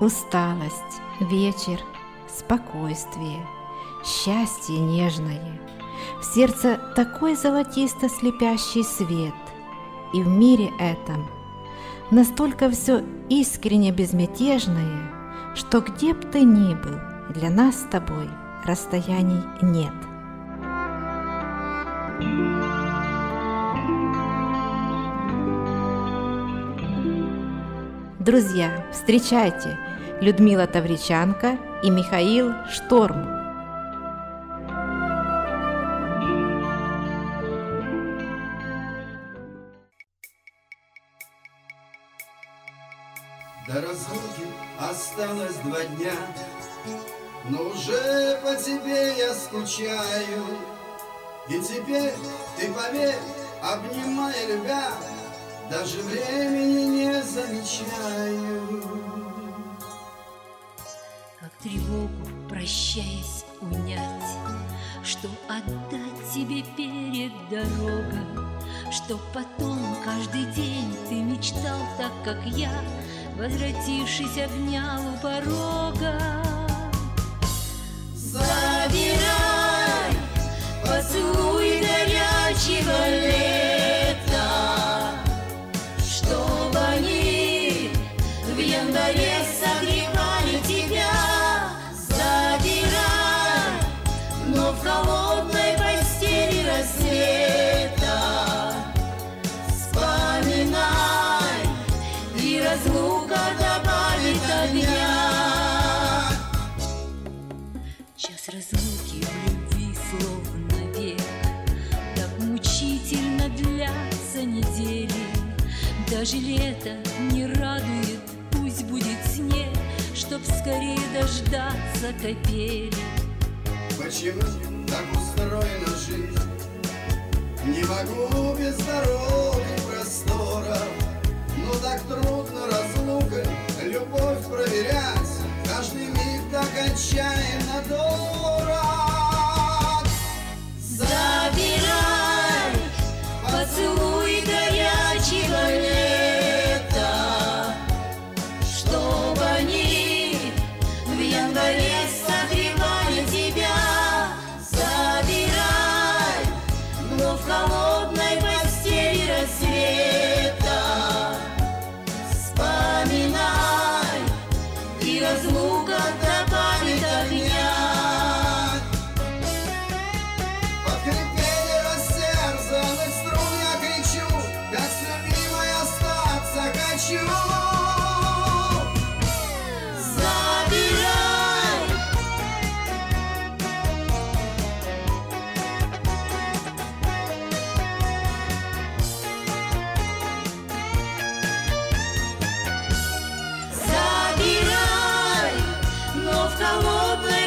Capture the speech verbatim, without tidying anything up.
усталость, вечер, спокойствие, счастье нежное. В сердце такой золотисто-слепящий свет, и в мире этом настолько все искренне безмятежное, что где б ты ни был, для нас с тобой расстояний нет. Друзья, встречайте, Людмила Тавричанко и Михаил Шторм. До разлуки осталось два дня, но уже по тебе я скучаю. И теперь, ты поверь, обнимая любя, даже времени не замечаю. Как тревогу, прощаясь, унять, что отдать тебе перед дорогой, что потом каждый день ты мечтал так, как я, возвратившись, обнял у порога. Забирай поцелуй горячего лета, чтобы они в январе согревали тебя. Забирай, но в холодной постели рассвета вспоминай, и разлука добавит огня. Час разлуки в любви словно век, так мучительно длятся недели. Даже лето не радует, пусть будет снег, чтоб скорее дождаться капели. Почему так устроена жизнь? Не могу без дороги простора, но так трудно разлукой любовь проверять. Каждый миг так отчаянно дорог. Забирай поцелуй горячего лета, чтобы они в январе согревали тебя. Забирай, но в холодной постели рассвета вспоминай, и разлука добавит огня. Под хрипение рассердцанных струн я кричу, как с любимой остаться хочу. Забирай, забирай, но в холодной